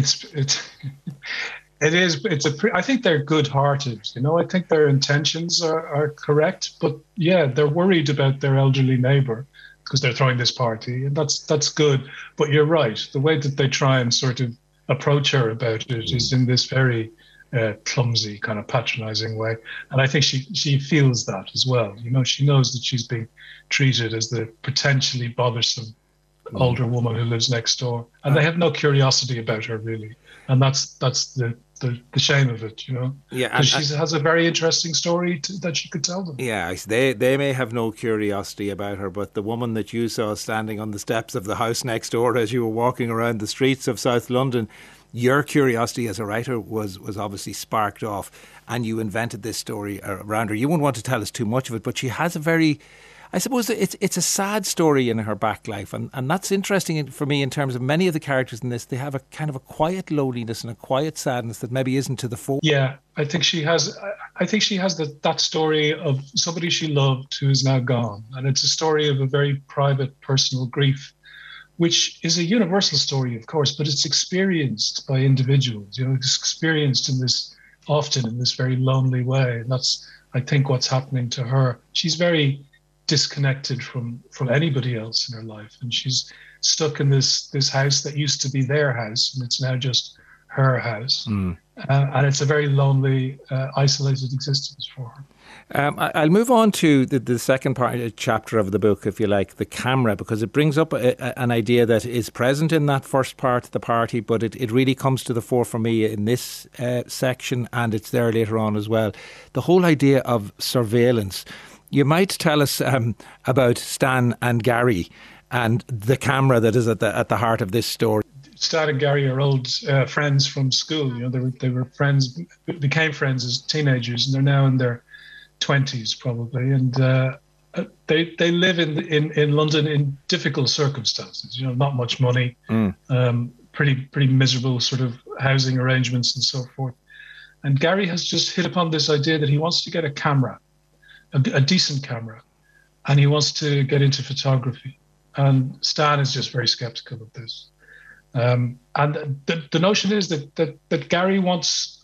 think they're good-hearted. I think their intentions are correct, but yeah, they're worried about their elderly neighbour because they're throwing this party, and that's good. But you're right. The way that they try and sort of approach her about it is in this very clumsy, kind of patronising way. And I think she feels that as well. She knows that she's being treated as the potentially bothersome older woman who lives next door, and they have no curiosity about her really. And that's the shame of it,
Yeah,
because she has a very interesting story that she could tell them.
Yeah, they may have no curiosity about her, but the woman that you saw standing on the steps of the house next door as you were walking around the streets of South London, your curiosity as a writer was obviously sparked off, and you invented this story around her. You wouldn't want to tell us too much of it, but she has a very... I suppose it's a sad story in her back life, and that's interesting for me in terms of many of the characters in this. They have a kind of a quiet loneliness and a quiet sadness that maybe isn't to the fore.
Yeah, I think she has that story of somebody she loved who is now gone, and it's a story of a very private, personal grief, which is a universal story, of course, but it's experienced by individuals. It's experienced often in this very lonely way, and that's, I think, what's happening to her. She's very disconnected from anybody else in her life, and she's stuck in this house that used to be their house, and it's now just her house. And it's a very lonely, isolated existence for her.
I'll move on to the second chapter of the book, if you like, the camera, because it brings up an idea that is present in that first part, the party, but it really comes to the fore for me in this section, and it's there later on as well. The whole idea of surveillance. You might tell us about Stan and Gary and the camera that is at the heart of this story.
Stan and Gary are old friends from school. They were friends, became friends as teenagers, and they're now in their 20s probably. And they live in London in difficult circumstances. Not much money, pretty miserable sort of housing arrangements and so forth. And Gary has just hit upon this idea that he wants to get a camera. A decent camera, and he wants to get into photography. And Stan is just very skeptical of this. And the notion is that Gary wants,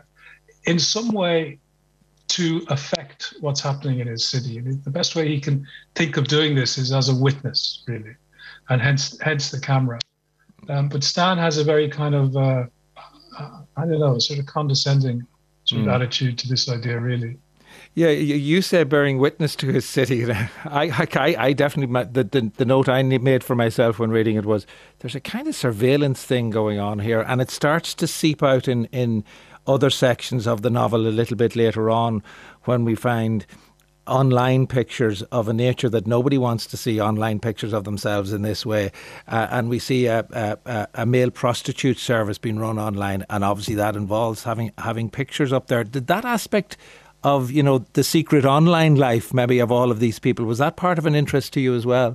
in some way, to affect what's happening in his city. And the best way he can think of doing this is as a witness, really, and hence the camera. But Stan has a very kind of, sort of condescending sort of attitude to this idea, really.
Yeah, you say bearing witness to his city. I definitely, the note I made for myself when reading it was, there's a kind of surveillance thing going on here, and it starts to seep out in other sections of the novel a little bit later on, when we find online pictures of a nature that nobody wants to see, online pictures of themselves in this way. And we see a male prostitute service being run online, and obviously that involves having pictures up there. Did that aspect of, the secret online life, maybe, of all of these people, was that part of an interest to you as well?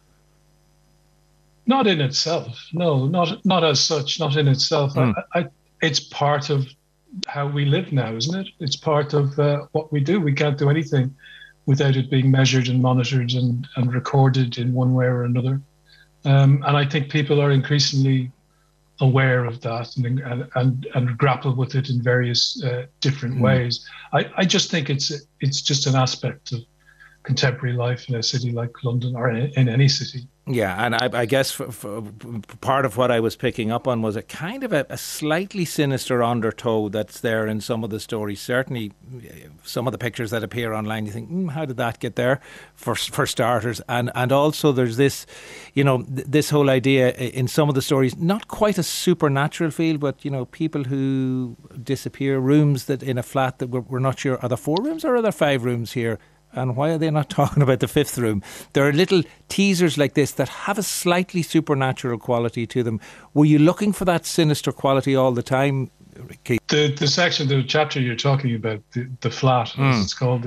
Not in itself, no, not as such, not in itself. It's part of how we live now, isn't it? It's part of what we do. We can't do anything without it being measured and monitored and recorded in one way or another. And I think people are increasingly aware of that and grapple with it in various different ways. I just think it's just an aspect of contemporary life in a city like London, or in any city.
Yeah, and I guess for part of what I was picking up on was a kind of a slightly sinister undertow that's there in some of the stories. Certainly, some of the pictures that appear online, you think, how did that get there? For starters, and also there's this, this whole idea in some of the stories, not quite a supernatural feel, but people who disappear, rooms that in a flat that we're not sure, are there 4 rooms or are there 5 rooms here? And why are they not talking about the 5th room? There are little teasers like this that have a slightly supernatural quality to them. Were you looking for that sinister quality all the time, Keith?
The chapter you're talking about, the flat, as it's called,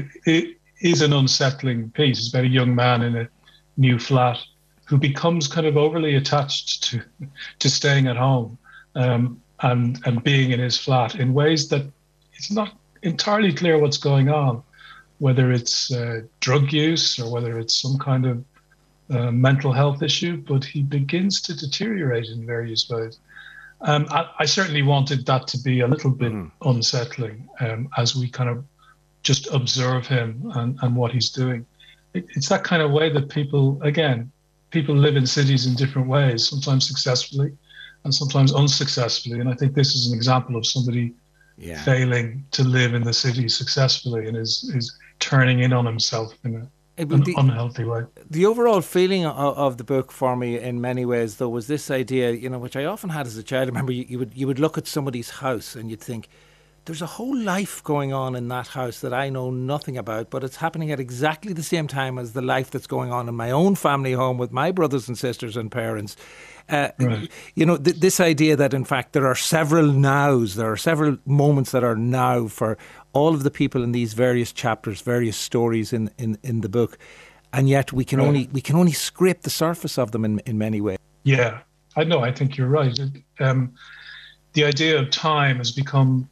is an unsettling piece. It's about a young man in a new flat who becomes kind of overly attached to staying at home and being in his flat in ways that it's not entirely clear what's going on. Whether it's drug use or whether it's some kind of mental health issue, but he begins to deteriorate in various ways. I certainly wanted that to be a little bit unsettling as we kind of just observe him and what he's doing. It's that kind of way that people live in cities in different ways, sometimes successfully and sometimes unsuccessfully. And I think this is an example of somebody failing to live in the city successfully and is turning in on himself in an unhealthy way.
The overall feeling of the book for me in many ways, though, was this idea, which I often had as a child. I remember you would look at somebody's house and you'd think, there's a whole life going on in that house that I know nothing about, but it's happening at exactly the same time as the life that's going on in my own family home with my brothers and sisters and parents. Right. This idea that, in fact, there are several nows, there are several moments that are now for all of the people in these various chapters, various stories in the book, and yet we can only scrape the surface of them in many ways.
Yeah, I think you're right. The idea of time has become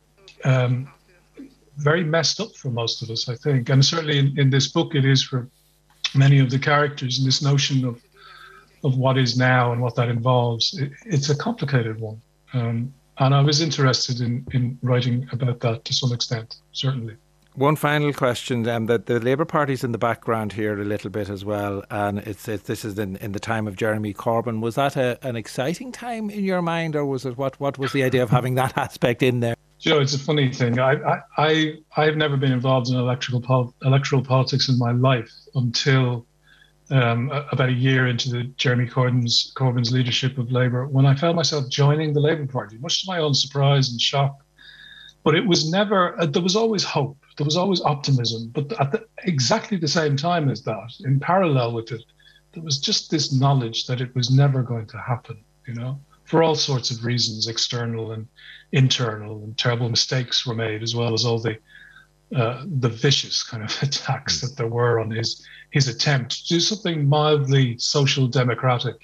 very messed up for most of us, I think. And certainly in this book it is for many of the characters, and this notion of what is now and what that involves. It's a complicated one. And I was interested in writing about that to some extent, certainly.
One final question, that the Labour Party's in the background here a little bit as well, and this is in the time of Jeremy Corbyn. Was that an exciting time in your mind, or was it what was the idea of having that aspect in there?
It's a funny thing. I've never been involved in electoral politics in my life until about a year into Jeremy Corbyn's leadership of Labour, when I found myself joining the Labour Party, much to my own surprise and shock. But it was never, there was always hope, there was always optimism. But at exactly the same time as that, in parallel with it, there was just this knowledge that it was never going to happen, for all sorts of reasons, external and internal, and terrible mistakes were made, as well as all the vicious kind of attacks that there were on his attempt to do something mildly social democratic,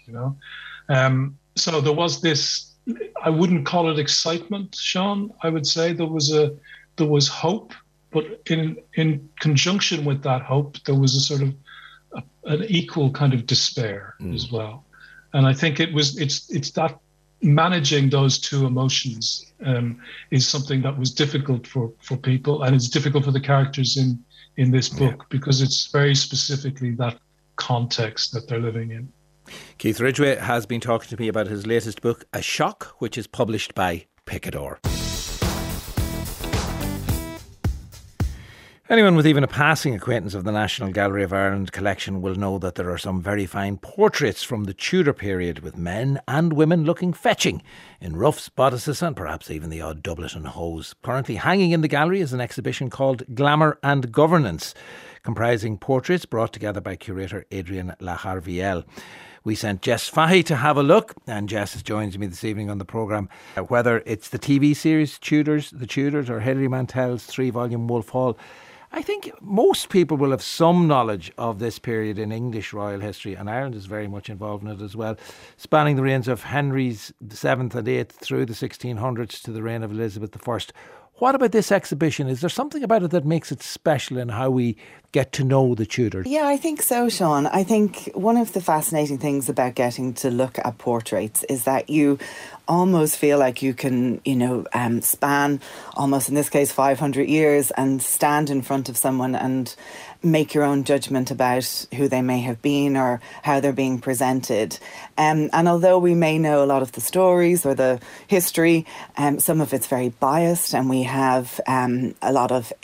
So there was this, I wouldn't call it excitement, Sean. I would say there was hope, but in conjunction with that hope, there was a sort of an equal kind of despair as well. And I think it's that managing those two emotions is something that was difficult for people, and it's difficult for the characters in this book because it's very specifically that context that they're living in.
Keith Ridgway has been talking to me about his latest book, A Shock, which is published by Picador. Anyone with even a passing acquaintance of the National Gallery of Ireland collection will know that there are some very fine portraits from the Tudor period, with men and women looking fetching in ruffs, bodices and perhaps even the odd doublet and hose. Currently hanging in the gallery is an exhibition called Glamour and Governance, comprising portraits brought together by curator Adrian Laharvielle. We sent Jess Fahey to have a look, and Jess has joined me this evening on the programme. Whether it's the TV series The Tudors, or Hilary Mantel's 3-volume Wolf Hall, I think most people will have some knowledge of this period in English royal history, and Ireland is very much involved in it as well, spanning the reigns of Henry's VII and VIII through the 1600s to the reign of Elizabeth I. What about this exhibition? Is there something about it that makes it special in how we get to know the Tudors?
Yeah, I think so, Sean. I think one of the fascinating things about getting to look at portraits is that you almost feel like you can, span almost, in this case, 500 years and stand in front of someone and make your own judgment about who they may have been or how they're being presented. And although we may know a lot of the stories or the history, some of it's very biased, and we have a lot of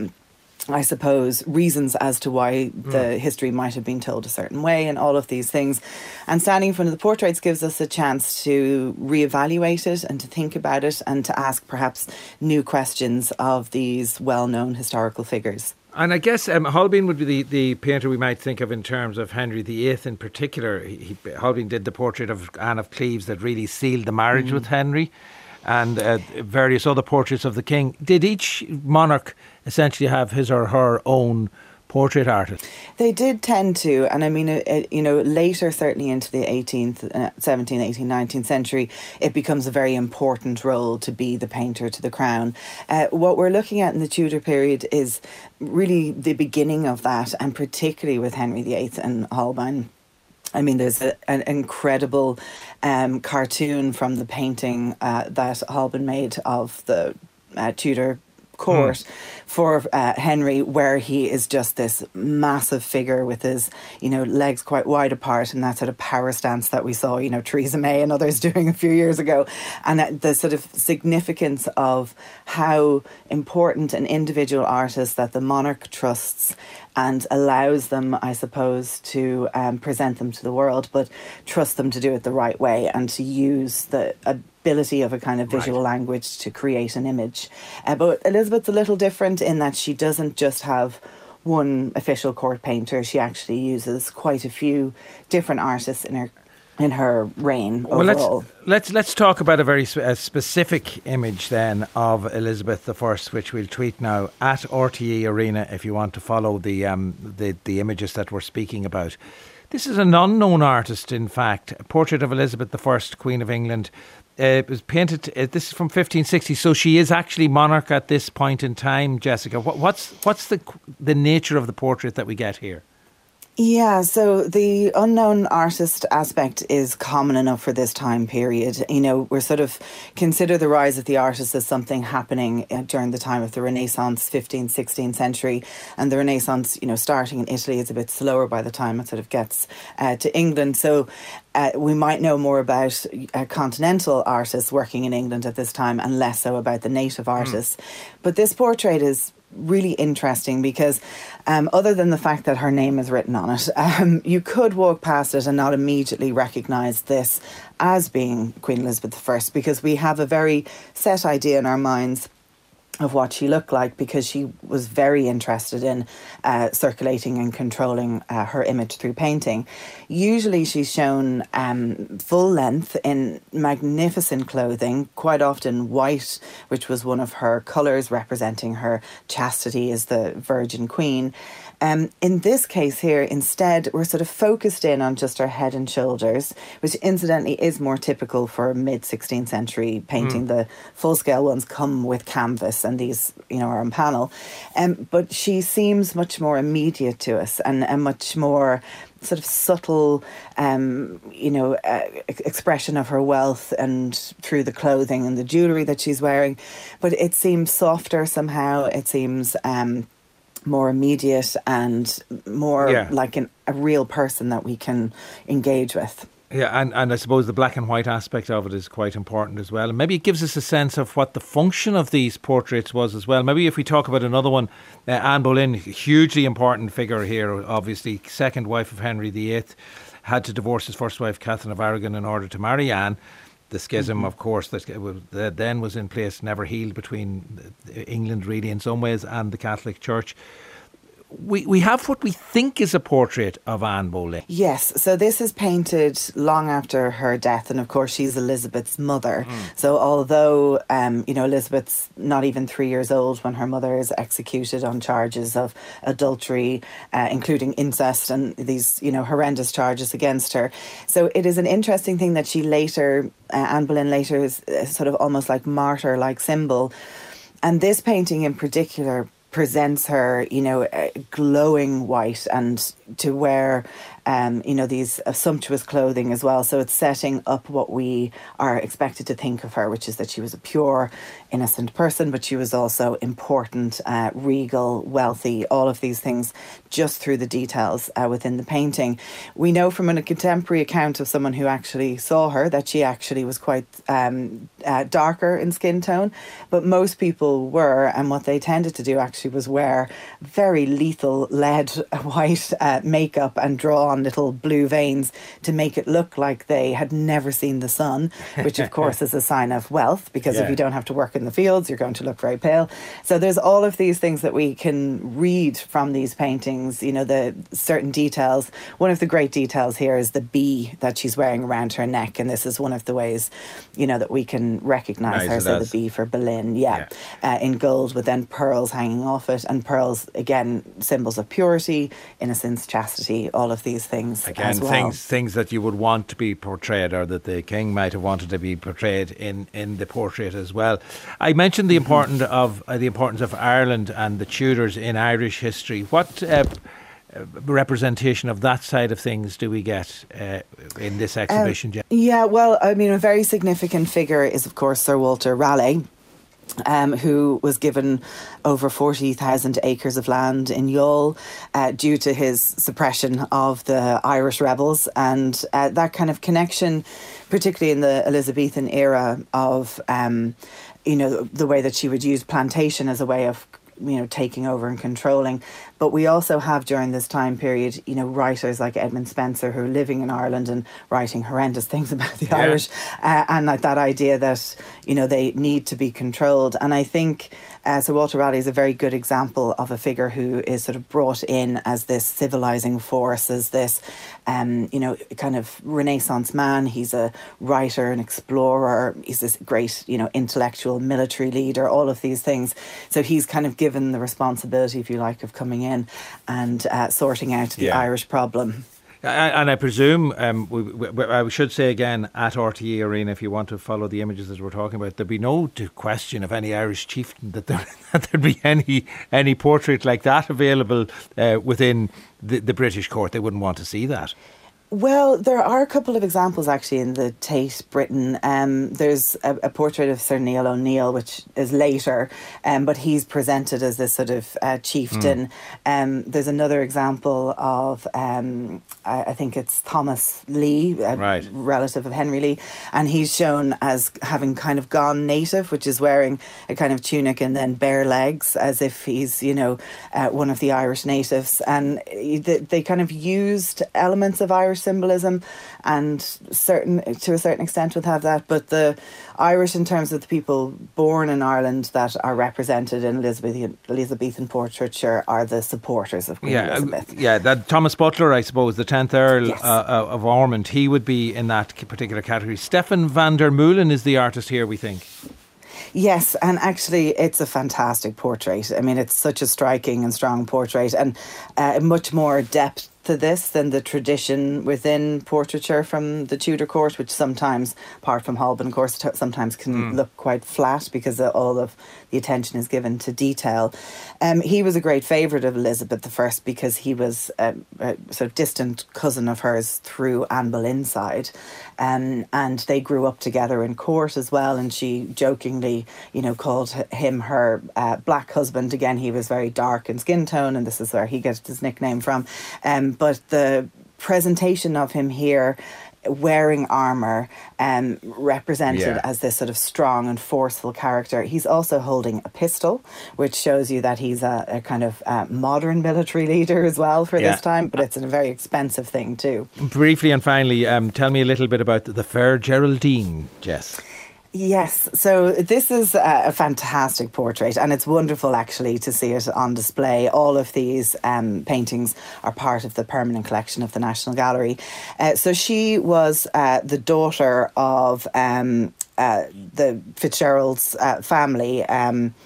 I suppose, reasons as to why the history might have been told a certain way and all of these things. And standing in front of the portraits gives us a chance to reevaluate it and to think about it and to ask perhaps new questions of these well-known historical figures.
And I guess Holbein would be the painter we might think of in terms of Henry VIII in particular. Holbein did the portrait of Anne of Cleves that really sealed the marriage with Henry, and various other portraits of the king. Did each monarch essentially have his or her own portrait artist?
They did tend to, and I mean, later, certainly into the 18th, 17th, 18th, 19th century, it becomes a very important role to be the painter to the crown. What we're looking at in the Tudor period is really the beginning of that, and particularly with Henry VIII and Holbein. I mean, there's an incredible cartoon from the painting that Holbein made of the Tudor court for Henry, where he is just this massive figure with his, legs quite wide apart, and that sort of power stance that we saw, Theresa May and others doing a few years ago. And the sort of significance of how important an individual artist that the monarch trusts and allows them, I suppose, to present them to the world, but trust them to do it the right way and to use the ability of a kind of visual language to create an image. But Elizabeth's a little different in that she doesn't just have one official court painter. She actually uses quite a few different artists in her reign overall.
Well, let's talk about a very specific image then of Elizabeth I, which we'll tweet now at RTE Arena if you want to follow the images that we're speaking about. This is an unknown artist, in fact. A portrait of Elizabeth I, Queen of England. It was painted. This is from 1560, so she is actually monarch at this point in time. Jessica, what's the nature of the portrait that we get here?
Yeah, so the unknown artist aspect is common enough for this time period. We're sort of consider the rise of the artist as something happening during the time of the Renaissance, 15th, 16th century. And the Renaissance, starting in Italy, is a bit slower by the time it sort of gets to England. So we might know more about continental artists working in England at this time and less so about the native artists. But this portrait is really interesting because other than the fact that her name is written on it, you could walk past it and not immediately recognise this as being Queen Elizabeth I, because we have a very set idea in our minds of what she looked like, because she was very interested in circulating and controlling her image through painting. Usually she's shown full length in magnificent clothing, quite often white, which was one of her colours representing her chastity as the Virgin Queen. In this case here, instead, we're sort of focused in on just her head and shoulders, which incidentally is more typical for mid-16th century painting. The full-scale ones come with canvas and these, are on panel. But she seems much more immediate to us and much more sort of subtle, expression of her wealth and through the clothing and the jewellery that she's wearing. But it seems softer somehow. It seems more immediate and more like a real person that we can engage with.
Yeah, and I suppose the black and white aspect of it is quite important as well. And maybe it gives us a sense of what the function of these portraits was as well. Maybe if we talk about another one, Anne Boleyn, hugely important figure here, obviously, second wife of Henry VIII, had to divorce his first wife, Catherine of Aragon, in order to marry Anne. The schism, of course, that then was in place, never healed between England, really, in some ways, and the Catholic Church. We have what we think is a portrait of Anne Boleyn.
Yes, so this is painted long after her death, and of course she's Elizabeth's mother. So although, Elizabeth's not even 3 years old when her mother is executed on charges of adultery, including incest and these, horrendous charges against her. So it is an interesting thing that she later, Anne Boleyn later is sort of almost like martyr-like symbol And this painting in particular presents her, glowing white and to wear, these sumptuous clothing as well. So it's setting up what we are expected to think of her, which is that she was a pure, innocent person, but she was also important, regal, wealthy, all of these things just through the details within the painting. We know from a contemporary account of someone who actually saw her that she actually was quite darker in skin tone, but most people were, and what they tended to do actually was wear very lethal lead white makeup and draw on little blue veins to make it look like they had never seen the sun, which of course is a sign of wealth, because if you don't have to work in the fields, you're going to look very pale. So there's all of these things that we can read from these paintings, the certain details. One of the great details here is the bee that she's wearing around her neck, and this is one of the ways, that we can recognise her. So the bee for Boleyn, in gold, with then pearls hanging off it, and pearls, again, symbols of purity, innocence, chastity, all of these things as well.
Things that you would want to be portrayed, or that the king might have wanted to be portrayed in the portrait as well. I mentioned the importance of Ireland and the Tudors in Irish history. What representation of that side of things do we get in this exhibition, Jen?
A very significant figure is, of course, Sir Walter Raleigh, who was given over 40,000 acres of land in Youghal due to his suppression of the Irish rebels, and that kind of connection, particularly in the Elizabethan era, of the way that she would use plantation as a way of taking over and controlling. But we also have, during this time period, writers like Edmund Spenser, who are living in Ireland and writing horrendous things about the Irish, and like that idea that, they need to be controlled. And I think Sir Walter Raleigh is a very good example of a figure who is sort of brought in as this civilising force, as this, kind of Renaissance man. He's a writer, an explorer. He's this great, intellectual military leader, all of these things. So he's kind of given the responsibility, if you like, of coming in and sorting out the Irish problem.
And I presume, I should say again, at RTE Arena, if you want to follow the images that we're talking about, there'd be no question of any Irish chieftain that there'd be any portrait like that available within the British court. They wouldn't want to see that.
Well, there are a couple of examples actually in the Tate Britain. There's a portrait of Sir Neil O'Neill, which is later, but he's presented as this sort of chieftain. There's another example of, I think it's Thomas Lee, a relative of Henry Lee, and he's shown as having kind of gone native, which is wearing a kind of tunic and then bare legs, as if he's, one of the Irish natives. And they kind of used elements of Irish symbolism, and to a certain extent would have that, but the Irish, in terms of the people born in Ireland that are represented in Elizabethan portraiture, are the supporters of Queen Elizabeth.
That Thomas Butler, I suppose, the 10th Earl of Ormond, he would be in that particular category. Stefan van der Meulen is the artist here, we think.
Yes, and actually it's a fantastic portrait. I mean, it's such a striking and strong portrait, and much more depth to this than the tradition within portraiture from the Tudor court, which sometimes, apart from Holbein, of course, sometimes can look quite flat because all of the attention is given to detail. He was a great favourite of Elizabeth I because he was a sort of distant cousin of hers through Anne Boleyn's side, and they grew up together in court as well, and she jokingly, called him her black husband. Again, he was very dark in skin tone, and this is where he gets his nickname from. But the presentation of him here wearing armour, represented as this sort of strong and forceful character. He's also holding a pistol, which shows you that he's a kind of modern military leader as well for this time, but it's a very expensive thing too.
Briefly and finally, tell me a little bit about the Fair Geraldine, Jess.
Yes, so this is a fantastic portrait, and it's wonderful actually to see it on display. All of these paintings are part of the permanent collection of the National Gallery. So she was the daughter of the Fitzgerald's family,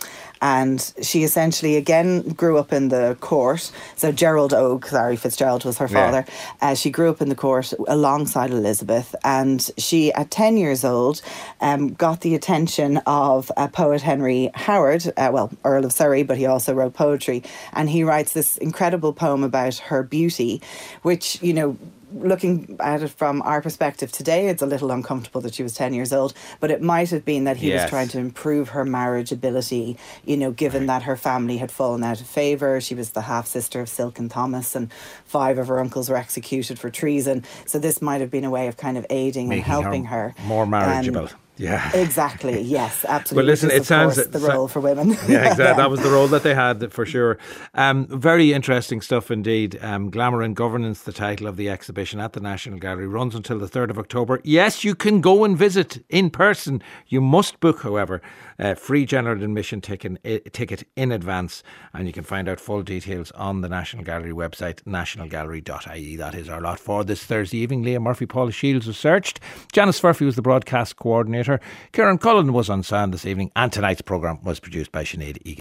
And she essentially, again, grew up in the court. So Gerald Ogue, Fitzgerald was her father. She grew up in the court alongside Elizabeth. And she, at 10 years old, got the attention of poet Henry Howard, Earl of Surrey, but he also wrote poetry. And he writes this incredible poem about her beauty, which, you know, looking at it from our perspective today, it's a little uncomfortable that she was 10 years old, but it might have been that he was trying to improve her marriageability, you know, given that her family had fallen out of favour. She was the half-sister of Silken Thomas, and 5 of her uncles were executed for treason. So this might have been a way of kind of aiding and helping her.
More marriageable. Yeah,
exactly. Yes, absolutely.
Well, listen, it sounds
the role for women.
Yeah, exactly. That was the role that they had for sure. Very interesting stuff indeed. Glamour and Governance, the title of the exhibition at the National Gallery, runs until the 3rd of October. Yes, you can go and visit in person. You must book, however, free general admission ticket in advance, and you can find out full details on the National Gallery website, nationalgallery.ie. That is our lot for this Thursday evening. Leah Murphy, Paula Shields was searched. Janice Murphy was the broadcast coordinator. Kieran Cullen was on sound this evening, and tonight's programme was produced by Sinead Egan.